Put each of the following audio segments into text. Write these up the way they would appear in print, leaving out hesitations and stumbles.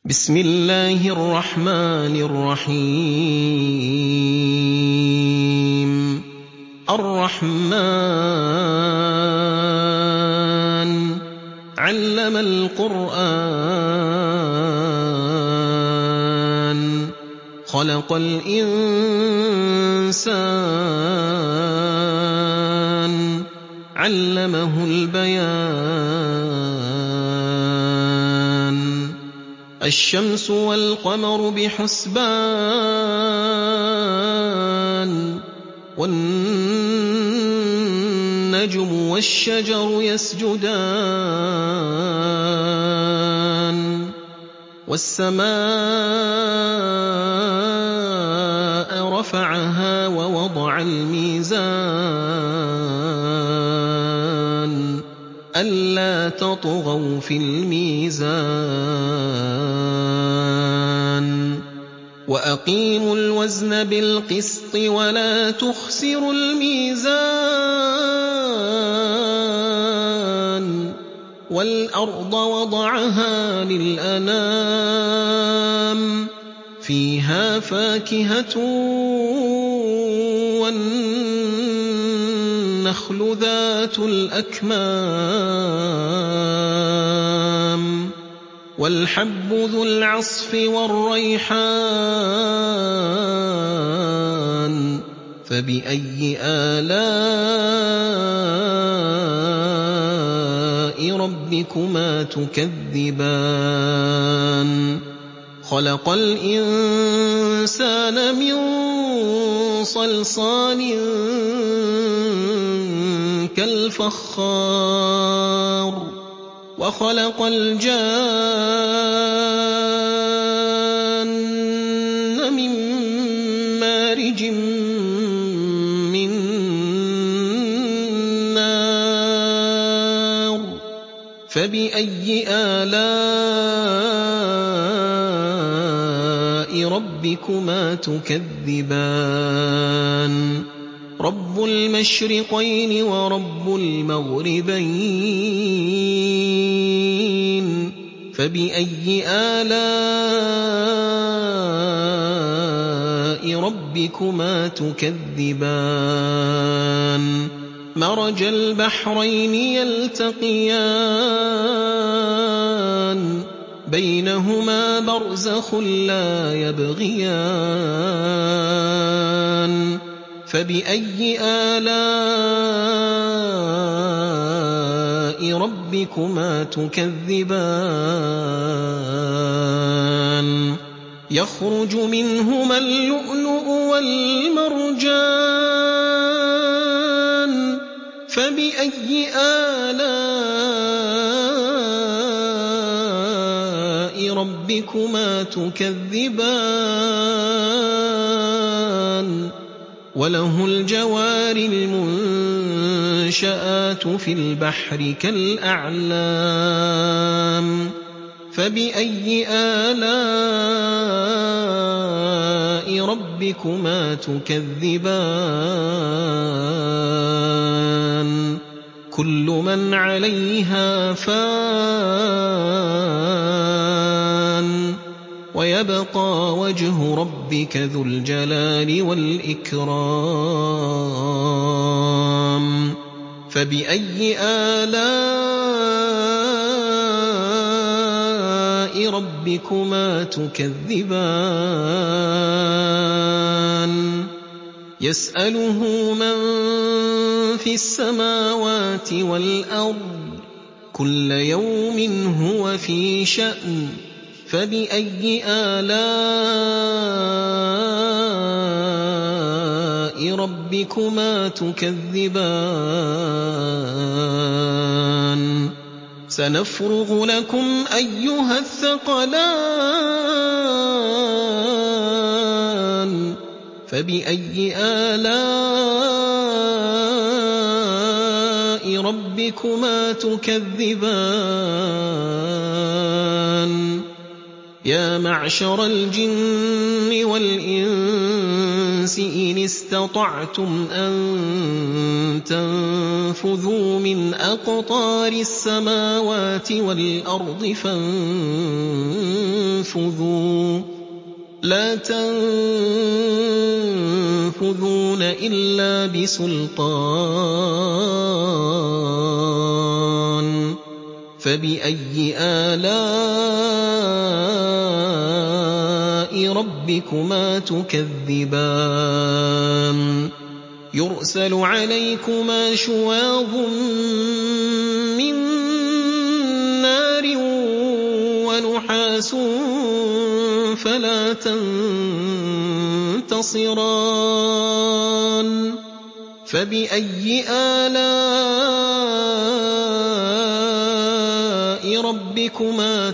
بسم الله الرحمن الرحيم الرحمن علم القرآن خلق الإنسان علمه البيان الشمس والقمر بحسبان والنجم والشجر يسجدان والسماء رفعها ووضع الميزان ألا تطغوا في الميزان وأقيموا الوزن بالقسط ولا تخسروا الميزان والأرض وضعها للأنام فيها فاكهة والنخل ذات الأكمام والحب ذو العصف والريحان فبأي آلاء ربكما تكذبان خلق الإنسان من صلصال كالفخار وخلق الجان من مارج من نار فبأي آلاء ربكما تكذبان رب المشرقين ورب المغربين فبأي آلاء ربكما تكذبان مرج البحرين يلتقيان بينهما برزخ لا يبغيان فبأي آلاء ربكما تكذبان يخرج منهما اللؤلؤ والمرجان فبأي آلاء ربكما تكذبان وله الجوار المنشآت في البحر كالأعلام فبأي آلاء ربكما تكذبان كل من عليها فان ويبقى وجه ربك ذو الجلال والإكرام فبأي آلاء ربكما تكذبان يسأله من في السماوات والأرض كل يوم هو في شأن فبأي آلاء ربكما تكذبان سنفرغ لكم أيها الثقلان فبأي آلاء ربكما تكذبان يا معشر الجن والإنس إن استطعتم أن تنفذوا من أقطار السماوات والأرض لا تنفذون إلا بسلطان فبأي آلاء ربكما تكذبان يرسل عليكما شواظ من نار ونحاس فلا تنتصران فبأي آلاء ربكما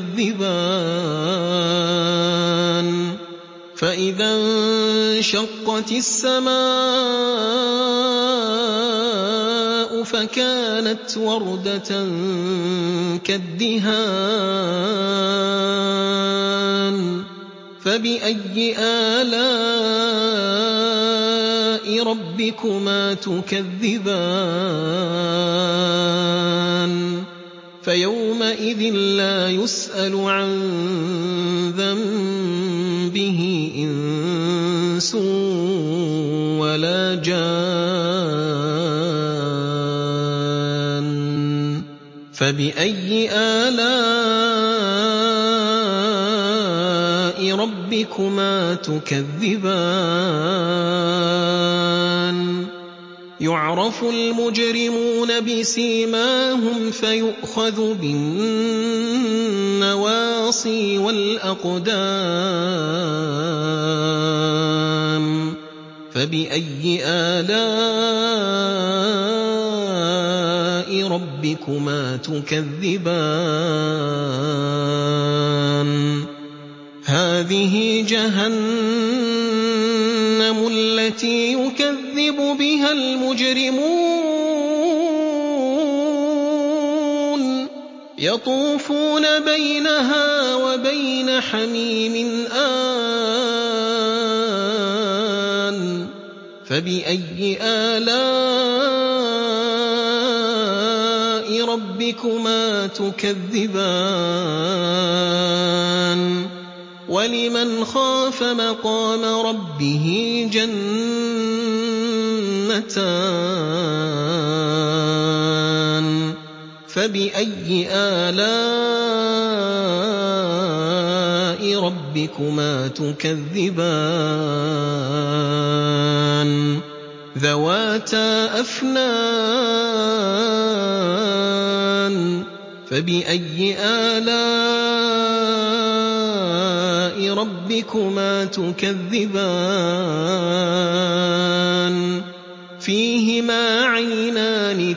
تكذبان فإذا انشقت السماء فكانت وردة كالدهان فبأي آلاء ربكما تكذبان فيومئذ لا يسأل عن ذنبه إنس ولا جان فبأي آلاء ربكما تكذبان يعرف المجرمون بسيماهم فيؤخذ بالنواصي والأقدام فبأي آلاء ربكما تكذبان هذه جهنم التي يكذب بها المجرمون يطوفون بينها وبين حميم آن فبأي آلاء ربكما تكذبان ولمن خاف مقام ربه جنتان فبأي آلاء ربكما تكذبان ذواتا أفنان فبأي آلاء ربكما تكذبان فيهما عينان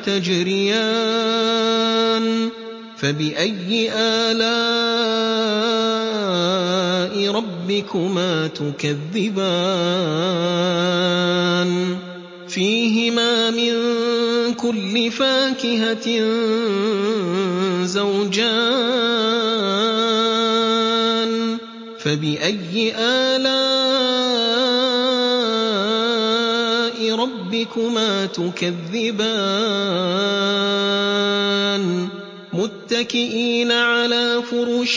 تجريان فبأي آلاء ربكما تكذبان فيهما من كل فاكهة زوجان فبأي آلاء ربكما تكذبان متكئين على فرش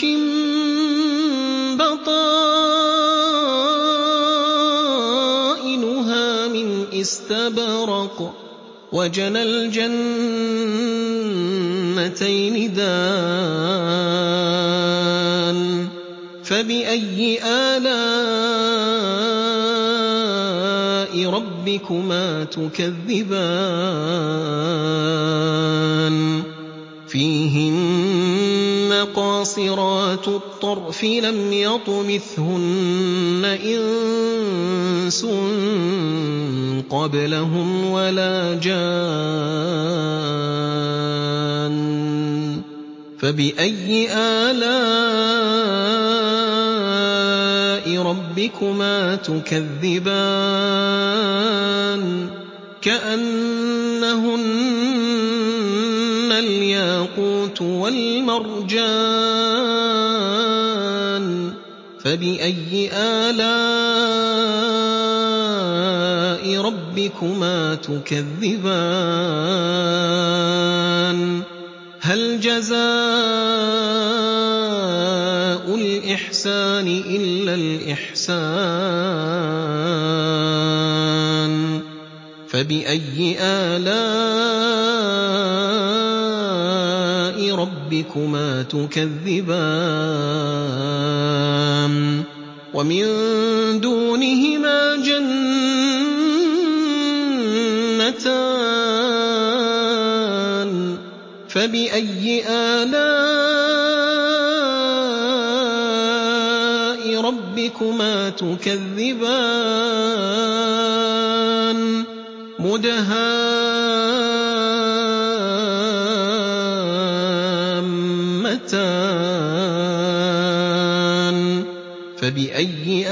بطائنها من استبرق وجنى الجنتين دان فبأي آلاء ربكما تكذبان فيهن قاصرات الطرف لم يطمثهن إنس قبلهم ولا جان فبأي آلاء ربكما تكذبان كأنهن الياقوت والمرجان فبأي آلاء ربكما تكذبان هل جزاء الإحسان إلا الإحسان فبأي آلاء ربكما تكذبان ومن دونهما جنتان فبأي آلاء ربكما تكذبان مدهامتان فبأي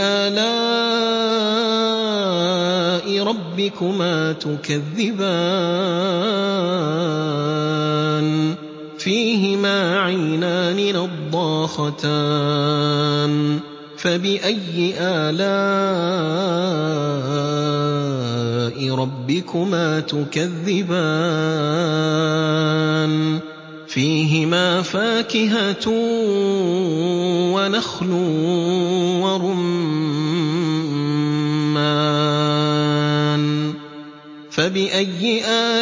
آلاء ربكما تكذبان فيهما عينان نضاختان فبأي آلاء ربكما تكذبان فيهما فاكهة ونخل ورمان فبأي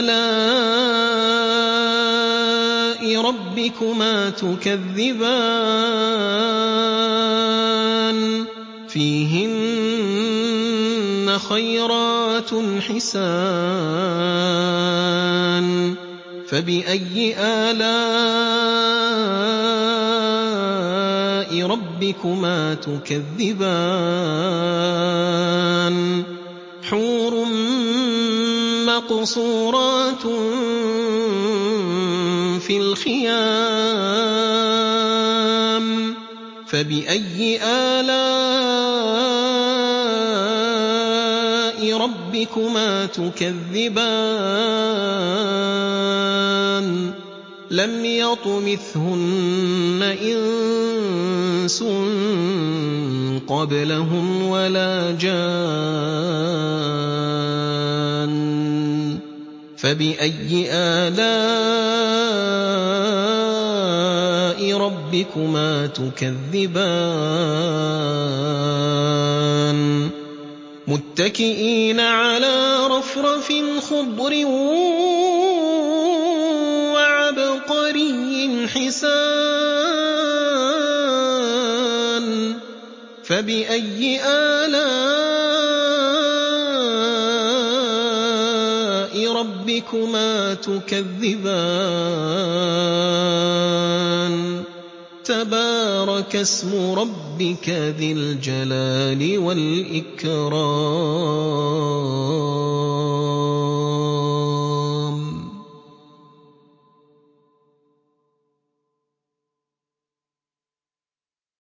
آلاء ربكما تكذبان فيهن خيرات حسان فبأي آلاء ربكما تكذبان حور مقصورات في الخيام فبأي آلاء ربكما تكذبان لم يطمثهن إنس قبلهم ولا جان فبأي آلاء ربكما تكذبان متكئين على رفرف خضر وعبقري حسان فبأي آلاء ربكما تكذبان تبارك اسم ربك ذي الجلال والإكرام